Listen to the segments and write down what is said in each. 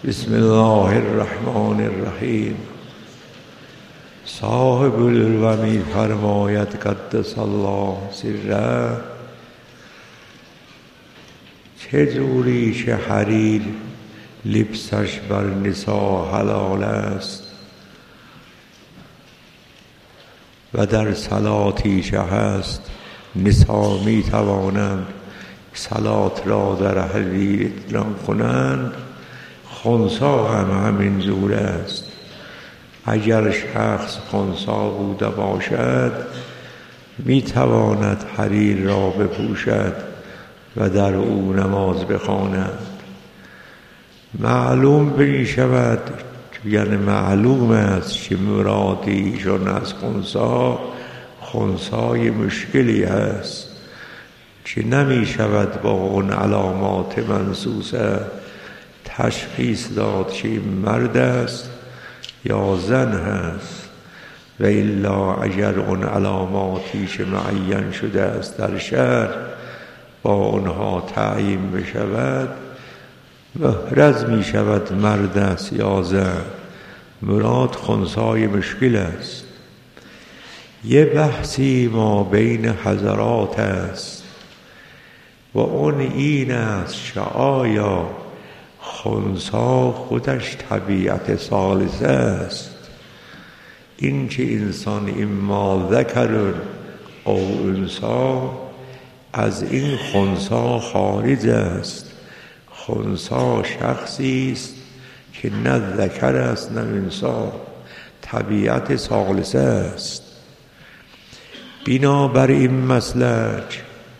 بسم الله الرحمن الرحیم. صاحب الومی فرماید قدس الله سره، چه جوری که حریر لبسش بر نسا حلال است و در صلاتی که هست نسا می توانند صلات را در حریر ادغام کنند، خنثی هم همین جور است. اگر شخص خنثی بوده باشد می تواند حریر را بپوشد و در او نماز بخواند. معلوم می شود، یعنی معلوم است که مراد ایشان از خنثی مشکلی است که نمی شود با اون علامات منصوصه تشخیص داد که این مرد است یا زن هست، و الا اگر اون علاماتی که معین شده است در شرع با اونها تعیین بشود، محرز می شود مرد است یا زن. مراد خنثی مشکل است. یه بحثی ما بین حضرات است و اون این است که آیا خنثی خودش طبیعت ثالثه است، این که انسان اما ذکر او انثی از این خنثی خارج است. خنثی شخصی است که نه ذکر است نه انثی، طبیعت ثالثه است. بنابر این مسلک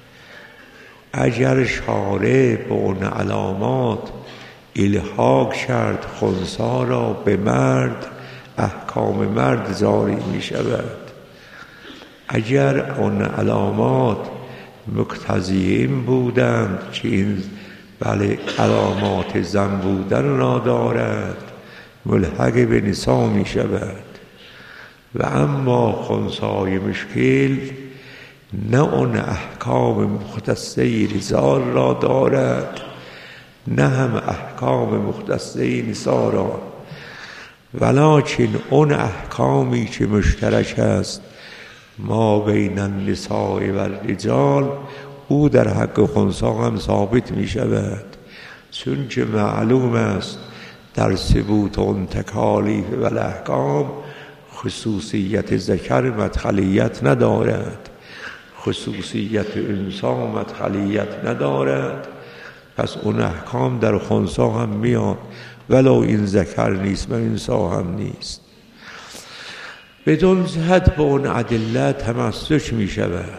اگر شارع به اون علامات الحاق کرد خنثی را به مرد، احکام مرد جاری می شود. اگر اون علامات مقتضی این بودند که این علامات زن بودن را دارد، ملحق به نسا می شود. و اما خنثی مشکل نه اون احکام مختصه رجال را دارد نه هم احکام مختصه نسا را، ولکن اون احکامی که مشترک است ما بین النساء و الرجال، او در حق خنثی هم ثابت می شود، چون که معلوم است در ثبوت اون تکالیف و الاحکام خصوصیت ذکر مدخلیت ندارد، خصوصیت انثی مدخلیت ندارد. پس اون احکام در خنثی هم میاد ولو این ذکر نیست و انثی هم نیست. بدون جهت به اون ادله تمسک می شود.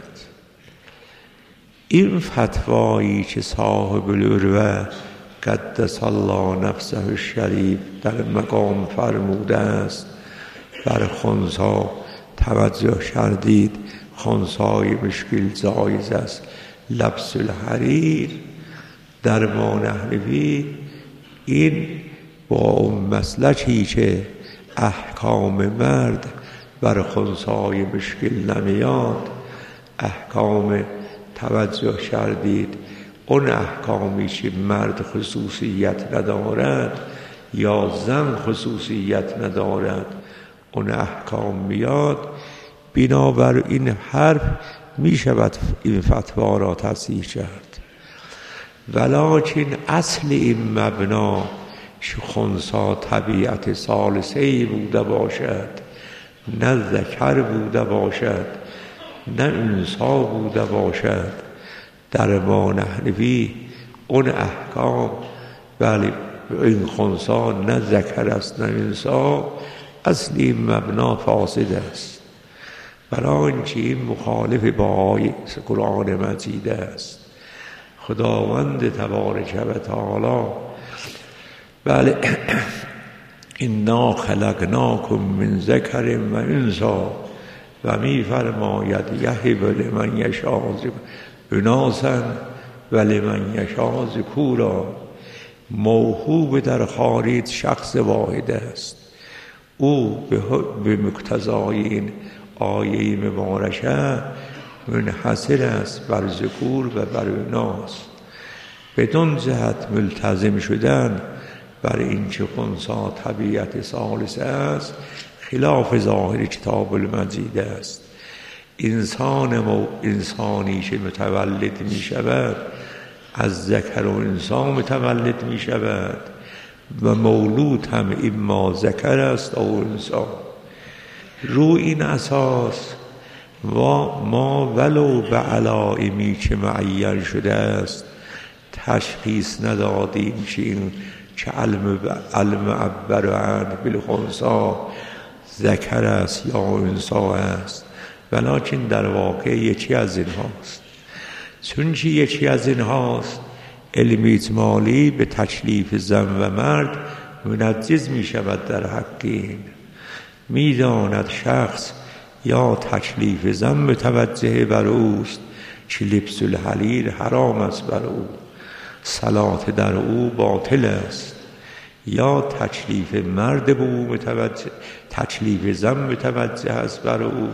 این فتوایی که صاحب العروة قدس الله نفسه الشریف در مقام فرموده است بر خنثی توجه کردید، خنثی مشکل جایز است لبس الحریر، در ما نحنفی این با اون مسلکی که احکام مرد بر خنثی مشکل نمیاد، احکام توجه کردید اون احکامی که مرد خصوصیت ندارد یا زن خصوصیت ندارد اون احکام میاد. بنابر این حرف می شود این فتوا را تصحیح کرد. ولکن اصل این مبنا که خنثی طبیعت ثالثه‌ای بوده باشد، نه ذکر بوده باشد نه انثی بوده باشد، در ما نحنفی اون احکام بله این خنثی نه ذکر است نه انثی، اصل این مبنا فاسد است. برای اینکه این مخالف با آیه قرآن مجید است. خداوند تبارک و تعالی بله انا خلقناکم من ذکر و انثی و می فرماید یهب لمن یشاء اناثا و لمن یشاء ذکورا. موهوب در خارج شخص واحد است، او به مقتضای این آیه مبارکه منحصر است بر ذکور و بر اناث. بدون جهت ملتزم شدن بر این چه خنثی طبیعت ثالث است، خلاف ظاهر کتاب المجید است. انسانی که متولد می شود از ذکر و انثی متولد می شود و مولود هم اما ذکر است او انثی. رو این اساس و ما ولو به علائمی که معین شده است تشخیص ندادیم که این که علم عبر عن بالخنثی ذکر است یا انثی است، ولکن در واقع یکی از این هاست. چون که یکی از این هاست، علم اجمالی به تکلیف زن و مرد منجز می شود. در حق این می داند شخص یا تکلیف زن متوجه بر اوست که لبس الحریر حرام است بر او، صلات در او باطل است، یا تکلیف مرد به او متوجه، تکلیف زن متوجه است بر او،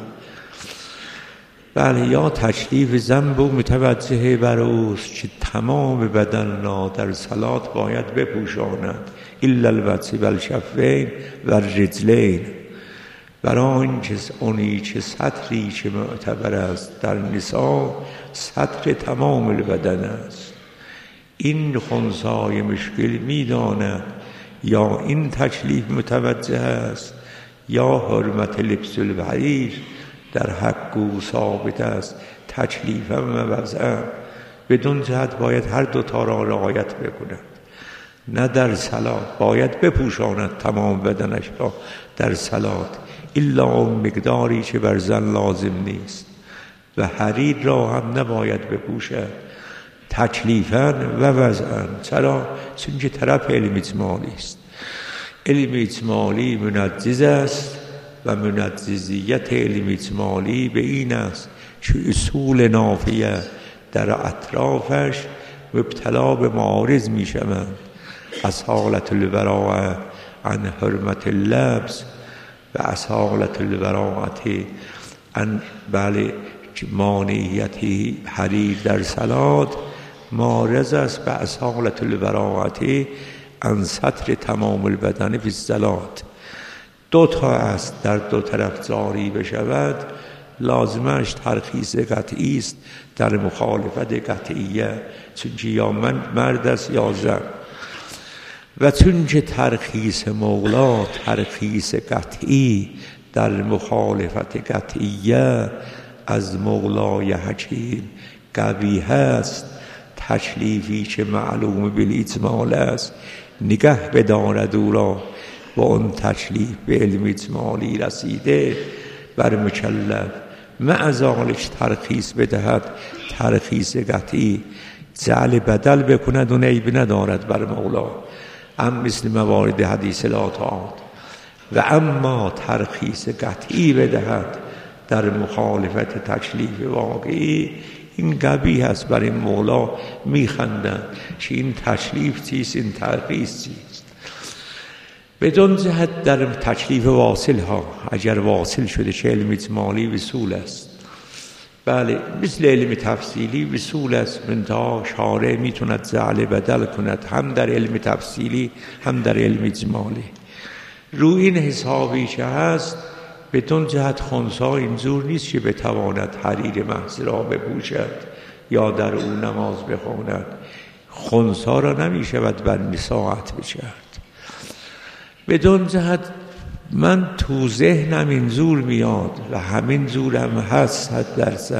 بله، یا تکلیف زن به او متوجه بر اوست که تمام بدن را در صلات باید بپوشاند الا الوجه و الکفین و الرجلین، برای اینکه اونی که سطری که معتبر است در نساء سطر تمام البدن است. این خنثی مشکل میداند یا این تکلیف متوجه است یا حرمت لبس الحریر در حق او ثابت است، تکلیفا و وضعا، بدون جهت باید هر دوتا را رعایت بکند. نه در صلات باید بپوشاند تمام بدنش را در صلات الا اون مقداری که بر زن لازم نیست، و حریر را هم نباید بپوشد تکلیفاً و وضعاً. چرا؟ چون که طرف علم اجمالی است. علم اجمالی منجز است و منجزیت علم اجمالی به این است که اصول نافیه در اطرافش مبتلا به معارض می شوند. اصالت البراءة عن حرمت اللبس و اصالت البراءة عن مانعیت حریر در صلات معارض است به اصالت البراءة عن سطر تمام البدن فی الصلات. دو تا است در دو طرف جاری بشود، لازمش ترخیص قطعی است در مخالفت قطعیه، چون که یا مرد است یا زن. و چون که ترخیص مولا ترخیص قطعی در مخالفت قطعیه از مولای حکیم قوی هست، تکلیفی که معلوم بالاجمال است نگه بدارد او را و اون تکلیف به علم اجمالی رسیده بر مکلف مع ذلک ترخیص بدهد، ترخیص قطعی جعل بدل بکند و عیب ندارد بر مولا، هم مثل موارد حدیث لا طاعت. و اما ترخیص قطعی بدهد در مخالفت تکلیف واقعی، این قبیح است. بر این مولا میخندند که این تکلیف چیست، این ترخیص چیست. بدون جهت در تکلیف واصل ها، اگر واصل شده که علم اجمالی وصول است، بله، مثل علم تفصیلی وصول است، منتها شارع میتوند جعل بدل کند هم در علم تفصیلی هم در علم اجمالی. روی این حسابی که هست، بدون جهت خنثی اینجور نیست که بتواند حریر محض را بپوشد یا در او نماز بخواند. خنثی را نمیشود بر نساءت بشد. بدون جهت من تو ذهنم اینجور میاد و همین جورم هست 100%.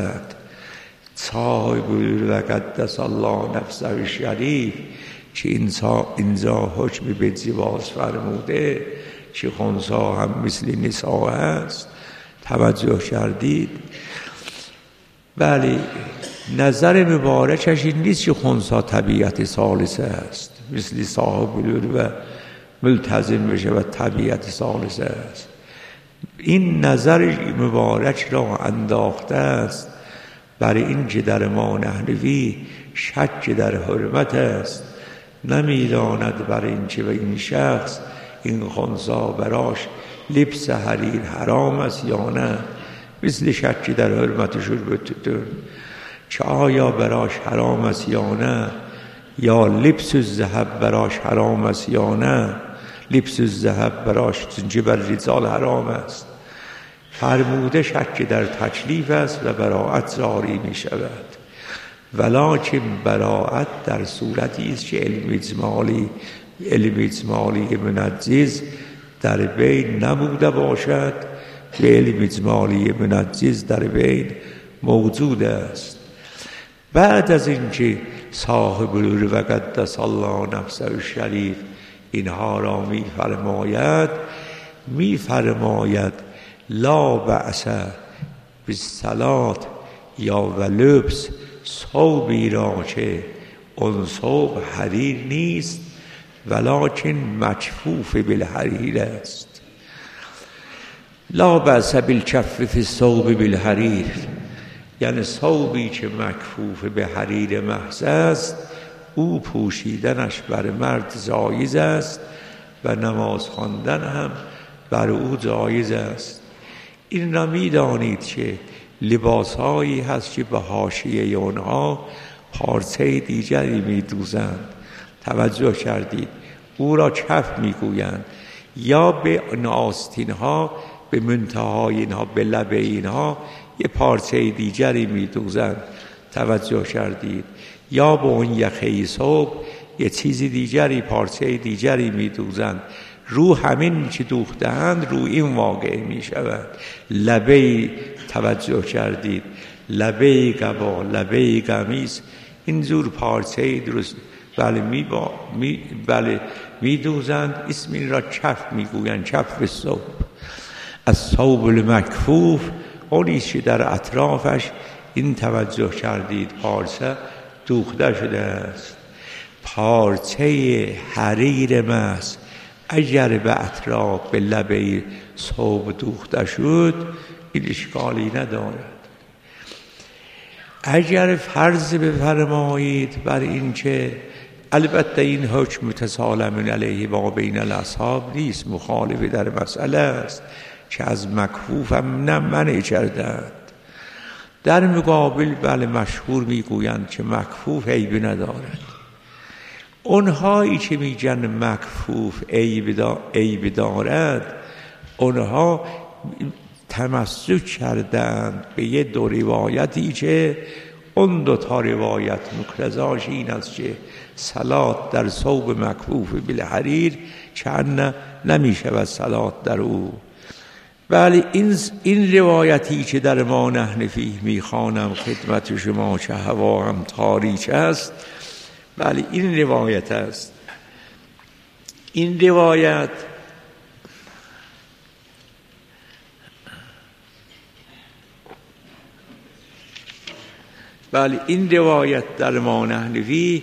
صاحب و قدس الله نفسه شریف که اینجا حکم به جواز فرموده که خنثی هم مثل نساء است، توجه کردید؟ بله، نظر مبارکش این نیست که خنثی طبیعت ثالثه است، مثل صاحب و ملتزم بشه و طبیعت ثالثه است. این نظر مبارک را انداخته است برای این که در ما نحنفی شک در حرمت است، نمیداند برای این که و این شخص این خنثی براش لبس حریر حرام است یا نه، مثل شک در حرمت شربتتون که آیا براش حرام است یا نه، یا لبس الذهب براش حرام است یا نه؟ لبس الذهب براش زنجه بر رجال حرام است. فرموده شک در تکلیف است و براعت جاری می شود، ولکن براعت در صورتی است که علم اجمالی منجز در بین نبوده باشد و علم اجمالی منجز در بین موجود است. بعد از اینکه صاحب العلو و قدس الله نفسه الشریف اینها را میفرماید لا بأس بالصلات یا و لبس ثوبی را که اون ثوب حریر نیست ولکن مکفوف بالحریر است. لا بأس بالکف فی الثوب بالحریر، یعنی ثوبی که مکفوف به حریر محض است او پوشیدنش بر مرد جایز است و نماز خواندن هم بر او جایز است. این را می‌دانید که لباسهایی هست که به حاشیه اونها پارچه دیگری می‌دوزند. توجه کردید؟ او را کف میگویند، یا به آستینها به منتهای اینها به لبه اینها یه پارچه دیگری می‌دوزند. توجه کردید؟ یا به اون یخه ثوب یه چیزی دیگری پارچه دیگری می‌دوزند. رو همین که دوخته‌اند رو این واقع می‌شود. لبه، توجه کردید؟ لبه قبا، لبه قمیص، اینجور پارچه درست بله می‌دوزند. اسم این را کف می‌گویند، کف ثوب. از ثوب المکفوف اونی که در اطرافش این توجه کردید پارچه دوخته شده است. پارچه حریر محض اگر به اطراف به لبه ثوب دوخته شد این اشکالی ندارد. اگر فرض بفرمایید بر این که البته این حکم متسالم علیه و بین الاصحاب نیست، مخالف در مسئله است که از مکفوف هم نه منع کردند. در مقابل بله مشهور میگویند که مکفوف عیب ندارد. اونهایی که میگن مکفوف عیب دارد اونها تمسک کردند به یه دو روایتی که اون دو تا روایت مقتضاش این است که صلات در ثوب مکفوف بالحریر چند نمی شود صلات در او. بله این روایتی که در ما نحن فیه میخوانم خدمت شما که هوا هم تاریک است، بله این روایت است. این روایت بله این روایت در ما نحن فیه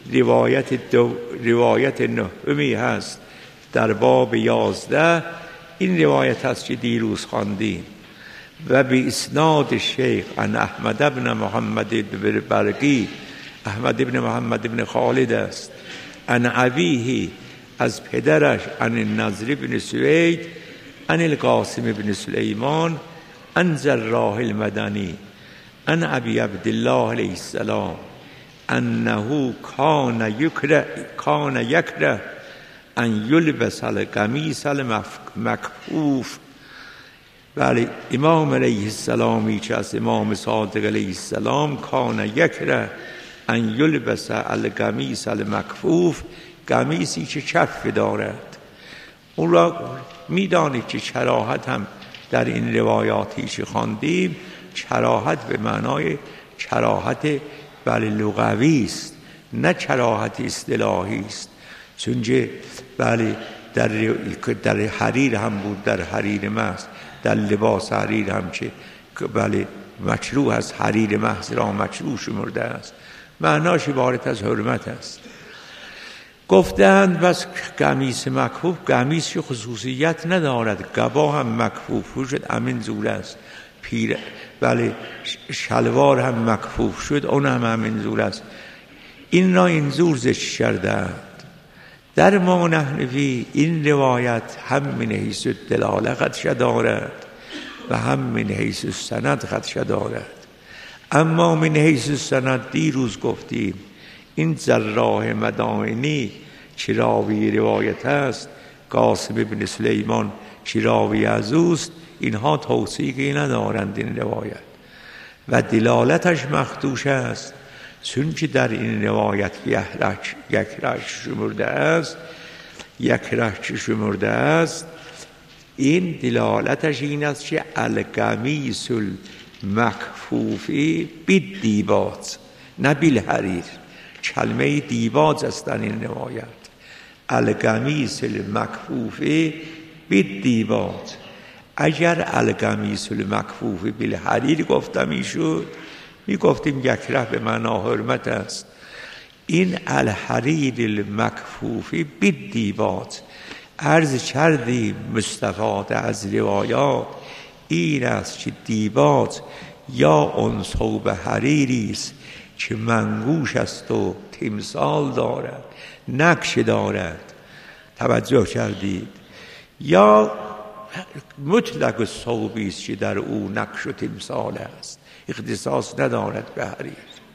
روایت نهمی هست در باب 11. این روایت هست که دیروز خواندیم و به اسناد شیخ عن احمد بن محمد بن برقی، احمد بن محمد بن خالد است، عن ابیه از پدرش عن النضر بن سوید عن القاسم بن سلیمان عن جراح المدنی عن ابی عبدالله علیه السلام انه کان یکره ان یلبس القمیص المکفوف. بله امام علیه السلامی که از امام صادق علیه السلام کان یکره ان یلبس القمیص المکفوف، قمیصی که کف دارد. اون را میدانید که کراهت هم در این روایاتی که خواندیم کراهت به معنای کراهت بله لغوی است، نه کراهت اصطلاحی است. چون بله در حریر هم بود، در حریر محض، در لباس حریر هم که بله مکروه است، حریر محض را مکروه شمرده است، معناش عبارت از حرمت است. گفتند بس قمیص مکفوف، قمیص که خصوصیت ندارد، قبا هم مکفوف شد همین زور است، بله شلوار هم مکفوف شد اون هم همین زور است. این را این زور ذکر کردند. در ما نحن فی این روایت هم من حیث الدلاله خدشه دارد و هم من حیث السند خدشه دارد. اما من حیث السند دیروز گفتیم این زراح مدائنی چه راوی روایت است، قاسم ابن سلیمان چه راوی از اوست، اینها توثیقی ندارند این روایت و دلالتش مخدوش است، چونکه در این روایت یک رشت شمرده است. این دلالتش این است که القمیص المکفوفی بالدیباج نه بالحریر. کلمه دیباج است در این روایت، القمیص المکفوفی بالدیباج. اگر القمیص المکفوفی بالحریر گفته میشد میگفتیم یک ره به معنا حرمت است. این الحریر المکفوفی بالدیباج عرض کردیم مستفاد از روایات این است که دیباج یا اون ثوب حریری است که منقوش است و تمثال دارد، نقش دارد، توجه کردید، یا مطلق ثوبی است که در او نقش و تمثال است، اختصاص ندارد به حریر.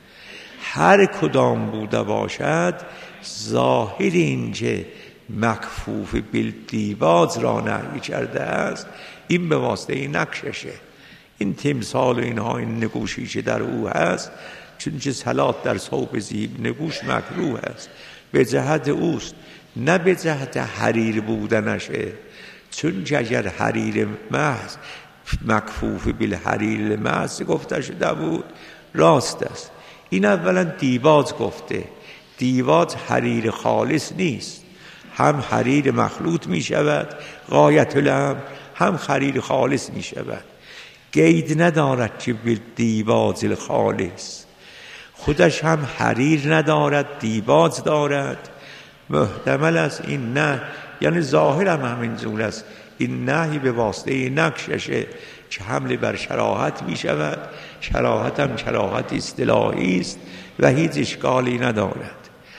هر کدام بوده باشد ظاهر اینجا مکفوف بالدیباج را نهی کرده است، این به واسطه نقششه، این تمثال و اینها، این نقوشی که در او هست، چون صلات در ثوب زیب نقوش مکروه است، به جهت اوست نه به جهت حریر بودنشه. چون اگر حریر محض مکفوف بالحریر محض گفته شده بود راست است. این اولا دیباج گفته، دیباج حریر خالص نیست، هم حریر مخلوط می شود غایت الامر، هم حریر خالص می شود، قید ندارد که دیباج الخالص، خودش هم حریر ندارد دیباج دارد. محتمل است این نه، یعنی ظاهر هم همین جور است، این نهی به واسطه نقششه که حمل بر شراحت می شود، شراحت هم شراحت اصطلاحی است و هیچ اشکالی ندارد.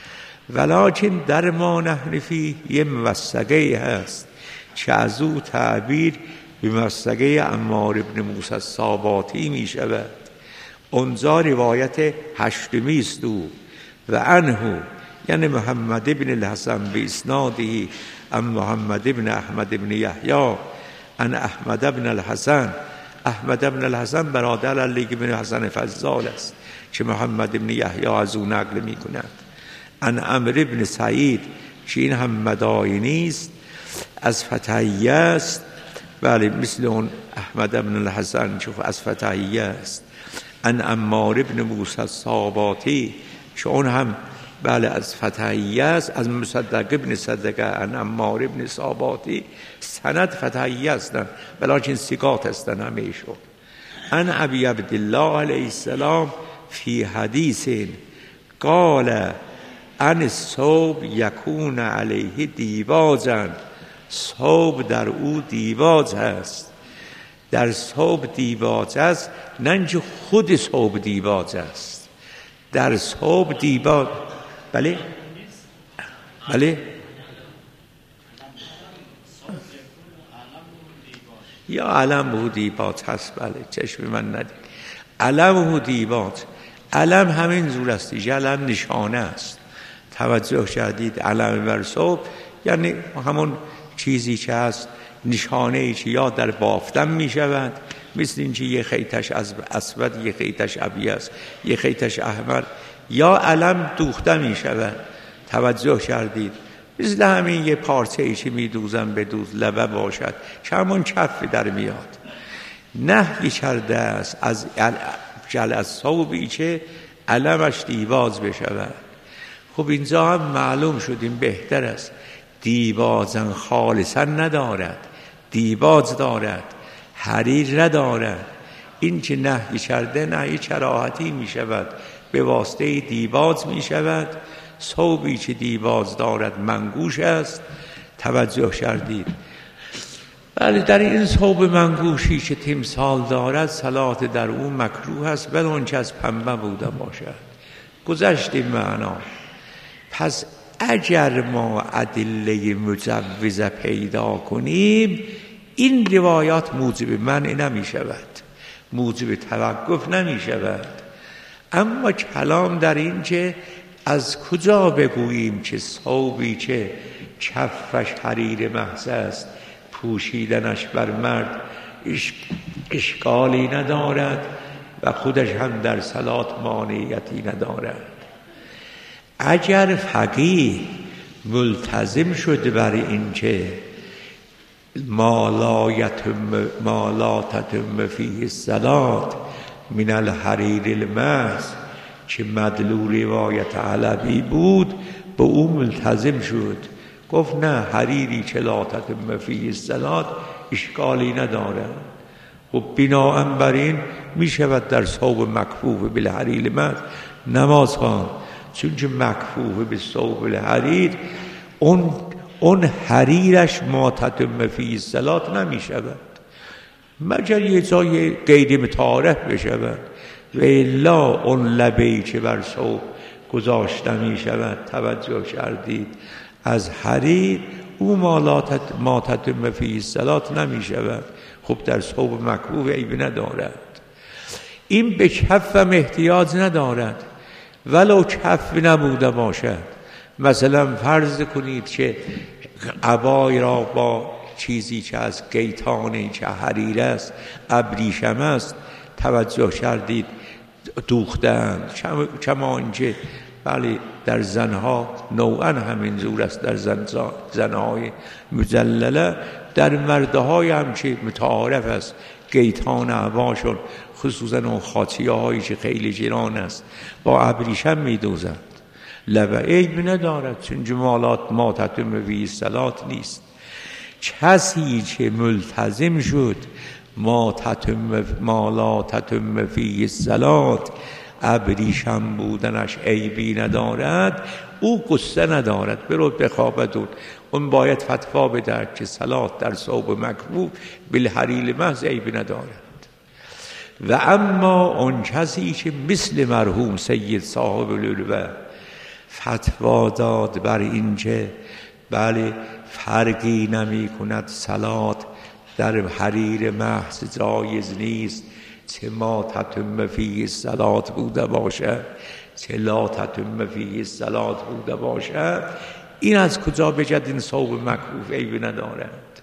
ولکن در ما نحن فیه یه موثقه هست که از او تعبیر به موثقه عمار ابن موسی الصاباتی می شود. اونجا روایت هشتمی است و عنه یعنی محمد ابن الحسن به اسناده ام محمد ابن احمد ابن یحیی ان احمد ابن الحسن، احمد ابن الحسن برادر علی ابن حسن فضال است که محمد ابن یحیی از او نقل می کند. ان عمرو ابن سعید که این هم مدائنی است از فتحیه است، بله مثل اون احمد ابن الحسن که از فتحیه است. ان عمار ابن موسی الصاباتی که اون هم بله از فتحیه است، از مصدق ابن صدقه ان عمار ابن صاباتی سند فتحیه هستند بلکن ثقات هستند همیشون. ان ابی عبدالله علیه السلام فی حدیث قال ان الثوب یکون علیه دیباجا، ثوب در او دیباج هست، در ثوب دیباج است، نه اینکه خود ثوب دیباج است، در ثوب دیباج. بله بله یا علم دیباج هست، بله چشم من ندید، علم دیباج، علم همین زور است، علم نشانه است، توجه کردید، علم بر ثوب یعنی همون چیزی که هست، نشانه ای که یا در بافتن می شود، مثل اینکه یه خیتش از اسود، یه خیتش ابیض، یه خیتش احمر، یا علم دوخته می شود، توجه کردید، مثل همین یه پارچه ای که می دوزن به دوز لبه باشد که همون کف در میاد. نهی کرده است از جل ثوبی که علمش دیباج بشود. خب اینجا هم معلوم شدیم بهتر است، دیباجن خالصا ندارد، دیباج دارد، حریر ندارد. این که نهی کرده نهی کراهتی می شود، به واسطه دیباج می شود. ثوبی که دیباج دارد منقوش است، توجه کردید. بله در این ثوب منقوشی که تمثال دارد صلات در اون مکروه است، ولی اون که از پنبه بوده باشد. گذشتیم معنا. پس اگر ما ادله مجوزه پیدا کنیم، این روایات موجب منع نمی شود، موجب توقف نمی شود. اما کلام در این که از کجا بگوییم که ثوبی که کفش حریر محض است پوشیدنش بر مرد اشکالی ندارد و خودش هم در صلات مانعیتی ندارد. اگر فقیه ملتزم شد بر این که ما لا تتم فیه الصلات من الحریر المحض که مدلول روایت علوی بود، به او ملتزم شد، گفت نه حریری که لا تتم فیه الصلات اشکالی ندارد. خب بناء بر این می شود در ثوب مکفوف بالحریر المحض نماز خواند، چون که مکفوف به ثوب الحریر اون حریرش ما تتم فیه الصلات نمی شود مگر یه جای غیر متعارف بشود، و الا اون لبه‌ای که بر ثوب گذاشته می شود توجه کردید از حریر، او ما تتم فیه الصلات نمی شود. خب در ثوب مکفوف عیب ندارد. این به کفم احتیاج ندارد، ولو کف نبوده باشد. مثلا فرض کنید که عبای را با چیزی که از گیتانی که حریر است ابریشم است توجه کردید دوختند، کما اینکه بله در زنها نوعا همین زور است، در زنهای مجلله، در مردهای هم که متعارف است گیتان عباشون، خصوصا اون خاطیه هایی که خیلی جیران است با ابریشم می دوزند، لبه عیب ندارد، چون جمالات ما تتم فیه الصلات نیست. کسی که ملتزم شد ما لا تتم فیه الصلات ابریشم بودنش عیبی ندارد، او قصه ندارد برو بخوابد. اون باید فتوا بدهد که صلات در ثوب مکفوف بالحریر محض عیبی ندارد. و اما اون کسی که مثل مرحوم سید صاحب العلوه فتوا داد بر این که بله فرقی نمی کند صلات در حریر محض جایز نیست، چه ما تتم فیه الصلات بوده باشد چه لا تتم فیه الصلات بوده باشد، این از کجا بجد این ثوب مکفوف عیب ندارد.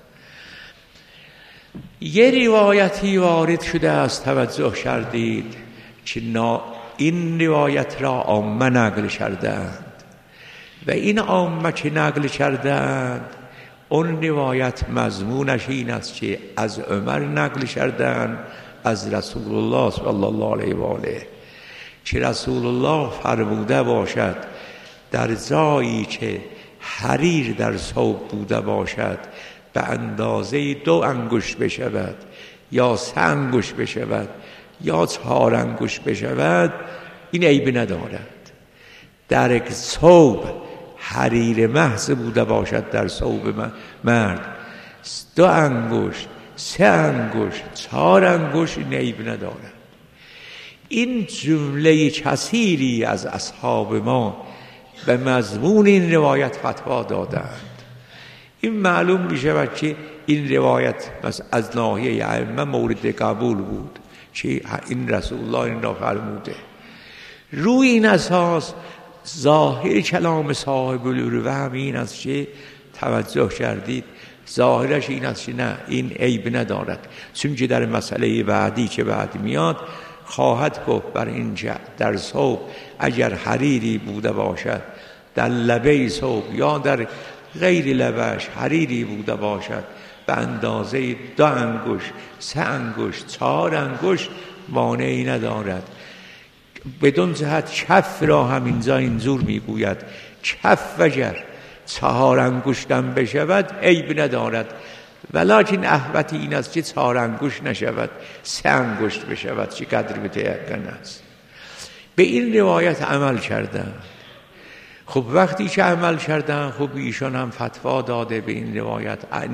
یه روایتی وارد شده است توجه کردید که این روایت را عامه نقل کردند و این عامه که نقل کردند اون روایت مضمونش این است که از عمر نقل کردند از رسول الله صلی الله علیه و آله که رسول الله فرموده باشد در جایی که حریر در ثوب بوده باشد به اندازه 2 انگشت بشود یا 3 انگشت بشود یا 4 انگشت بشود این عیب ندارد. در ثوب حریر محض بوده باشد در ثوب مرد 2 انگشت 3 انگشت 4 انگشت این عیب ندارد. این جمله کثیری از اصحاب ما به مضمون این روایت فتوا دادند. این معلوم می شود که این روایت از ناحیه ائمه مورد قبول بود که این رسول الله این را فرموده. روی این اساس ظاهر کلام صاحب العلوه هم این است که توجه کردید ظاهرش این است که نه این عیب ندارد، چون که در مسئله بعدی که بعد میاد خواهد گفت بر اینجا در ثوب اگر حریری بوده باشد در لبه ثوب یا در غیر لبهش حریری بوده باشد به اندازه 2 انگشت 3 انگشت 4 انگشت مانعی ندارد. بدون جهت کف را همینجا اینجور میگوید کف اگر 4 انگشتم بشود عیب ندارد، ولکن احوط این است که 4 انگشت نشود 3 انگشت بشود چه قدر متیقن است. به این روایت عمل کردن. خب وقتی که عمل کردن خب ایشان هم فتوا داده به این روایت.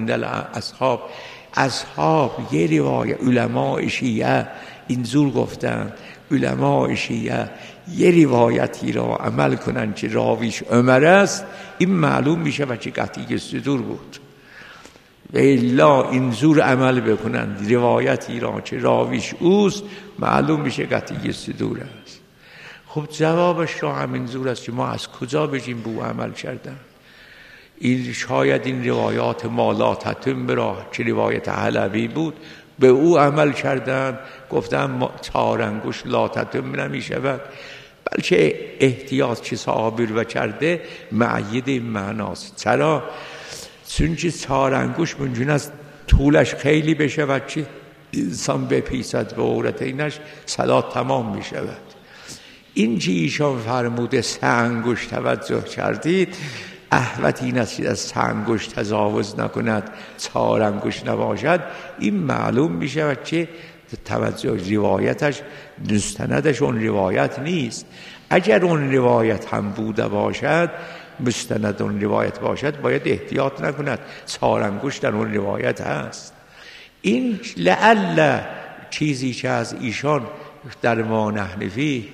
اصحاب یه روایت علماء شیعه اینجور گفتن، علماء شیعه یه روایتی را عمل کنن که راویش عمر است، این معلوم میشه و چه قطعی صدور بود. و الا اینجور عمل بکنن روایتی را که راویش اوست معلوم میشه قطعی صدور است. خب جوابش را همین زور است که ما از کجا بگیم به او عمل کردن؟ این شاید این روایات ما لا تتم براه که روایت علوی بود به او عمل کردن، گفتن 4 انگشت لا تتم نمی شود، بلکه احتیاط که صحابی رو کرده معید این معناست. چرا؟ چون 4 انگشت ممکن است طولش خیلی بشه و چه انسان بپیسد به عورت اینش صلات تمام می شود. این که ایشان فرموده 3 انگشت توجه کردید، احوط این است که از 3 انگشت تجاوز نکند 4 انگشت نباشد، این معلوم می شود که توجه روایتش مستندش اون روایت نیست. اگر اون روایت هم بوده باشد، مستند اون روایت باشد، باید احتیاط نکند 4 انگشت در اون روایت هست. این لعل چیزی که از ایشان در ما نحنفی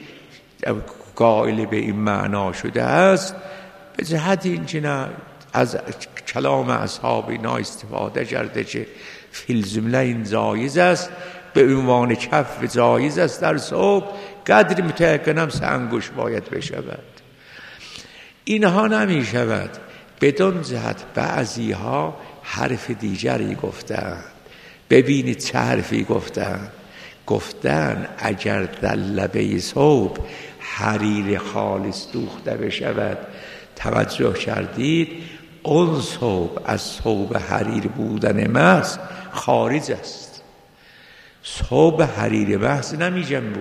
قائل به این معنا شده است، به جهت این که نه از کلام اصحاب اینا استفاده کرده که فی الجمله این جایز است، به عنوان کف جایز است در صوب، قدر متأکنم 3 انگشت باید بشود. اینها نمی شود. بدون جهت بعضی ها حرف دیگری گفتند. ببینید چه حرفی گفتن اگر در لبه صوب حریر خالص دوخته بشود، توجه کردید اون صوب از صوب حریر بودن محض خارج است. صوب حریر محض نمی جنبو.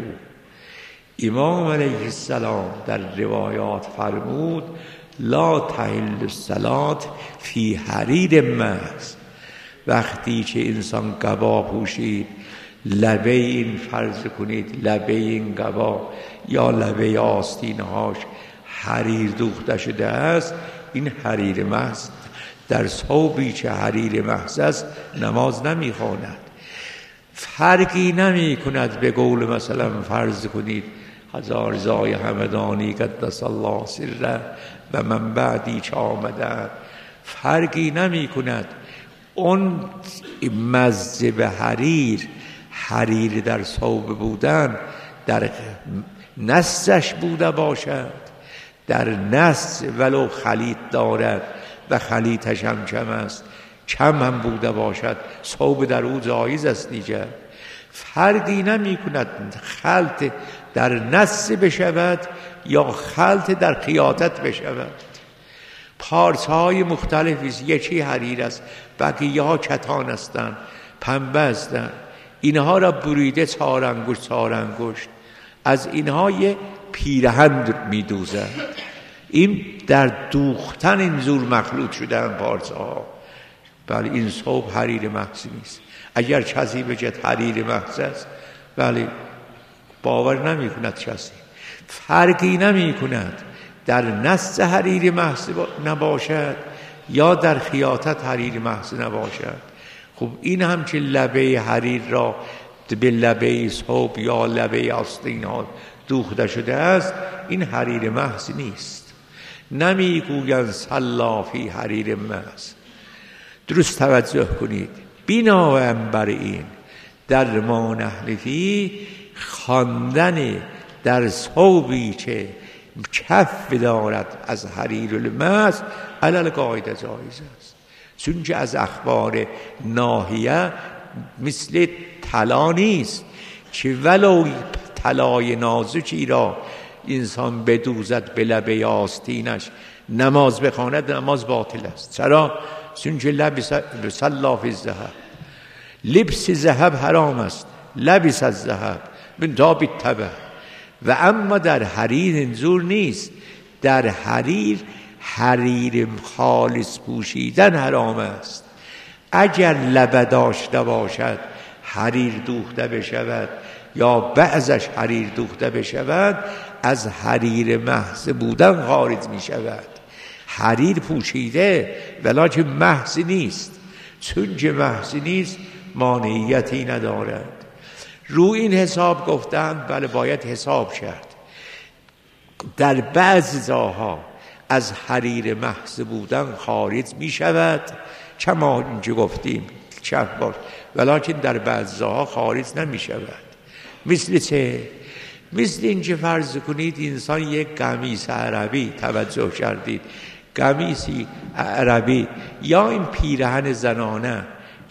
امام علیه السلام در روایات فرمود لا تحل الصلاة فی حریر محض. وقتی که انسان قبا پوشید، لبه این فرض کنید لبه این قبا یا لبه آستینهاش حریر دوخته شده است، این حریر محض. در ثوبی که حریر محض است نماز نمی خواند. فرقی نمی کند به قول مثلا فرض کنید هزارزای همدانی قدس الله سره و من بعدی چه آمدن، فرقی نمی کند. اون مزه به حریر در ثوب بودن در نسجش بوده باشد، در نسج ولو خلیط دارد و خلیطش هم کم است، کم هم بوده باشد، ثوب در او جایز است دیگر. فرقی نمی کند خلط در نسج بشود یا خلط در خیاطت بشود. پارچه‌های مختلفی است، یکی حریر است، بقیه ها کتان هستند، پنبه هستند. اینها را بریده 4 انگشت از اینها یه پیرهن می دوزند. این در دوختن اینجور مخلوط شدن پارچه ها. بله این ثوب حریر محض نیست. اگر کسی بگه حریر محض است، بله باور نمی کند کسی. فرقی نمی کند در نسج حریر محض نباشد یا در خیاطت حریر محض نباشد. خب این هم که لبه حریر را به لبه ثوب یا لبه آستین ها دوخته شده است، این حریر محض نیست. نمیگویند صلا فی حریر محض. درست توجه کنید. بنابر این در ما نحنفی خواندن در ثوبی که کف دارد از حریر المحض علل قاعده جایز است، چون که از اخبار ناحیه مثل طلا نیست که ولو طلای نازکی را انسان بدوزد به لبه آستینش نماز بخواند، نماز باطل است. چرا؟ چون که لبس صلا فی الذهب، لبس ذهب حرام است، لبس از ذهب من تاب التبع. و اما در حریر اینجور نیست. در حریر خالص پوشیدن حرام است. اگر لبه داشته باشد حریر دوخته بشود یا بعضش حریر دوخته بشود، از حریر محض بودن خارج می شود. حریر پوشیده ولکن محض نیست. چون که محض نیست مانعیتی ندارد. رو این حساب گفتند بله باید حساب کرد. در بعض جاها از حریر محض بودن خارج می شود، کما اینجا گفتیم چپ باش، ولکن در بعض جاها خارج نمی شود. مثل چه؟ مثل اینکه فرض کنید انسان یک قمیص عربی، توجه کردید، قمیصی عربی یا این پیرهن زنانه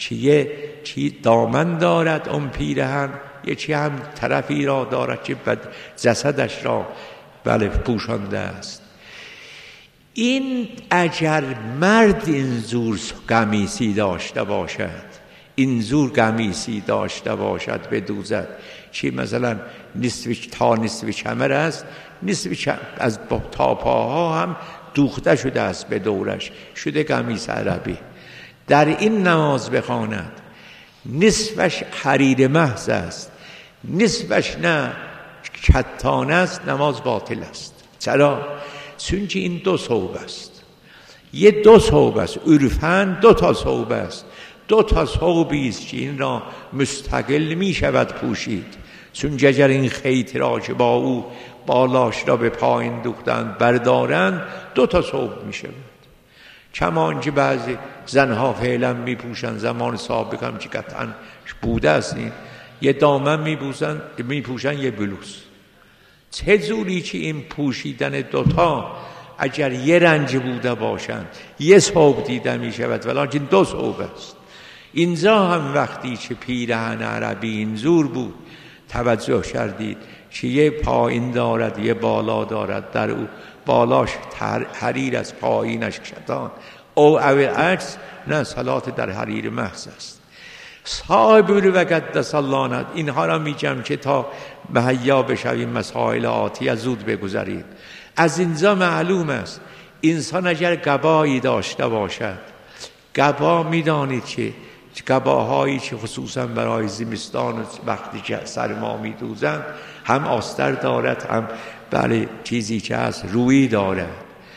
چی دامن دارد، اون پیرهن یه چی هم طرفی را دارد که جسدش را پوشانده است. این اگر مرد اینزور قمیصی داشته باشد، اینزور قمیصی داشته باشد بدوزد، چی مثلا نصف کمر است، از تا پاها هم دوخته شده است به دورش، شده قمیص عربی، در این نماز بخواند، نصفش حریر محض است، نصفش نه کتان است، نماز باطل است. چرا؟ چونکه این دو ثوب است، یه دو ثوب است، عرفاً دو تا ثوب است، دو تا ثوبی است که این را مستقل می شود پوشید. چون اگر این خیط را که با او بالاش را به پایین دوختند بردارند، دو تا ثوب می شود. کمان که بعضی زنها فعلا می پوشند، زمان سابق هم که قطعا بوده است، این یه دامن می پوشند یه بلوز. چه جوری که این پوشیدن دوتا اگر یه رنج بوده باشند یه ثوب دیده می شود، ولیکن دو ثوب است. اینجا هم وقتی که پیرهن عربی اینجور بود، توجه کردید که یه پایین دارد یه بالا دارد، در او بالاش حریر از پایینش کتان، او عکس نه، صلات در حریر محض است. صاحب و قدس الله، اینها را میگم که تا مهیا بشویم مسائل آتی زود بگذارید. از اینجا معلوم است انسان اگر قبایی داشته باشد، قبا میدانید که قباهایی که خصوصا برای زمستان و وقتی که سرما میدوزند هم آستر دارد، هم چیزی که هست رویی دارد.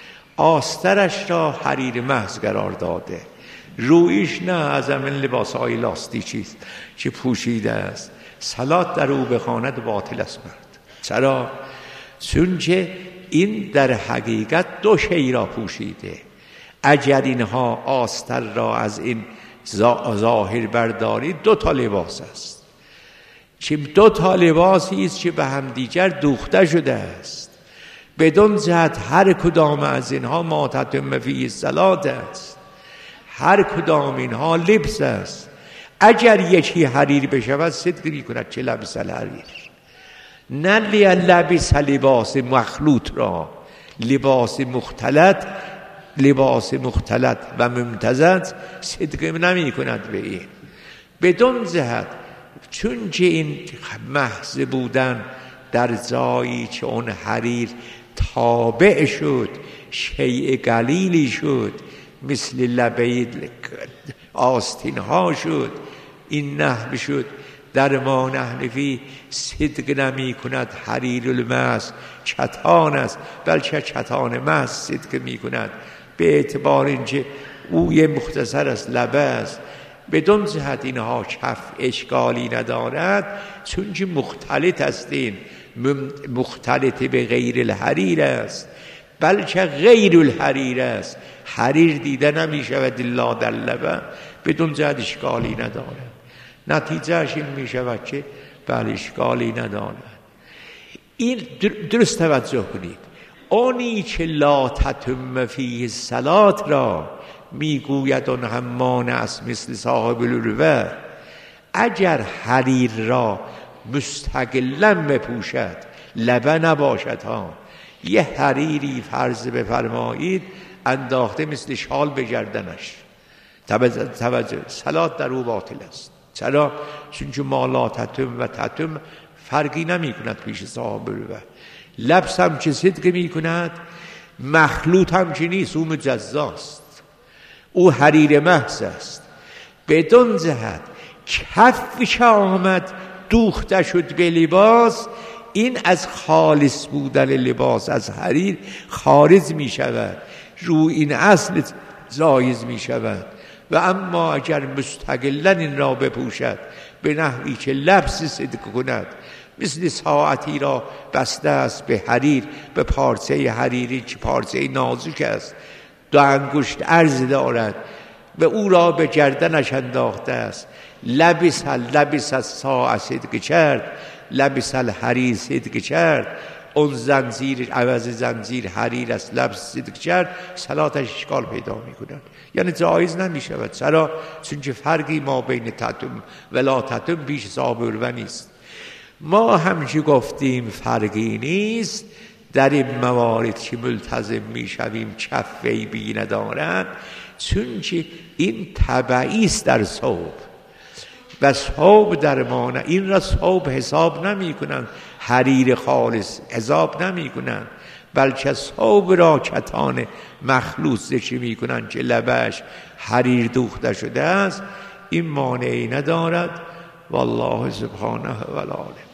آسترش را حریر محض قرار داده، رویش نه، از همین لباسهای لاستیکی که پوشیده است. صلات در او بخواند باطل است مرد. چرا؟ چونکه این در حقیقت دو شی را پوشیده. اگر اینها آستر را از این ظاهر بردارید، دو تا لباس است که دو تا لباسی است که به هم دیگر دوخته شده است. بدون جهت هر کدام از اینها ما تتم فیه الصلاة است، هر کدام اینها لبس است. اگر یکی حریر بشود صدق می‌کند که لبس الحریر، نه لبس لباس مخلوط را، لباس مختلط و ممتزج صدق نمی کند به این. بدون جهت، چون که این محض بودن در جایی که اون حریر تابع شد، شیء قلیلی شد، مثل لبه آستین ها شد، این نحو شد. در ما نحنفی صدق نمی کند حریر المحض کتان است، بلکه کتان محض صدق می کند، به اعتبار اینکه او یه مختصر است، لبه است. بدون جهت اینها کف اشکالی ندارد، چون که مختلط هستین، مختلط به غیر الحریر است، بلکه غیر الحریر است. حریر دیده نمی شود الا در لبه، بدون جهت اشکالی ندارد. نتیجهش این می شود که اشکالی ندارد. این درست توجه کنید. آنی که لا تتم فیه الصلاة را میگوید اون همان است مثل صاحب العروة. اگر حریر را مستقلا بپوشد، لبه نباشد ها، یه حریری فرض بفرمایید انداخته مثل شال به گردنش، توجه، صلات در او باطل است. چرا؟ چون ما لا تتم و تتم فرقی نمی کند پیش صاحب العروة. لبس هم چه صدق می کند، مخلوط هم چه نیست، او مجزاست، او حریر محض است. بدون جهت کفش آمد دوخته شد به لباس، این از خالص بودن لباس از حریر خارج می شود، رو این اصل زایز می شود. و اما اگر مستقلا این را بپوشد به نحوی که لبس صدق کند، مثل ساعتی را بسته است به حریر، به پارچه حریری که پارچه نازک است، 2 انگشت عرض دارد و او را به گردنش انداخته است، لبس از ساعت صدق کرد، لبس الحریر صدق کرد، اون زنجیر عوض زنجیر حریر است، لبس صدق کرد، صلاتش اشکال پیدا میکنند، یعنی جایز نمیشود. چرا؟ چون که فرقی ما بین تتم و لا تتم بیش صابر نیست. ما همچه گفتیم فرقی نیست در این موارد که ملتزم میشویم کف عیبی ندارد، چون که این تبعی است در ثوب و ثوب در مانع این را ثوب حساب نمی کنند، حریر خالص حساب نمی کنند، بلکه ثوب را کتان مخلوط چی می کنند که لبش حریر دوخته شده است. این مانعی ندارد. والله سبحانه و تعالی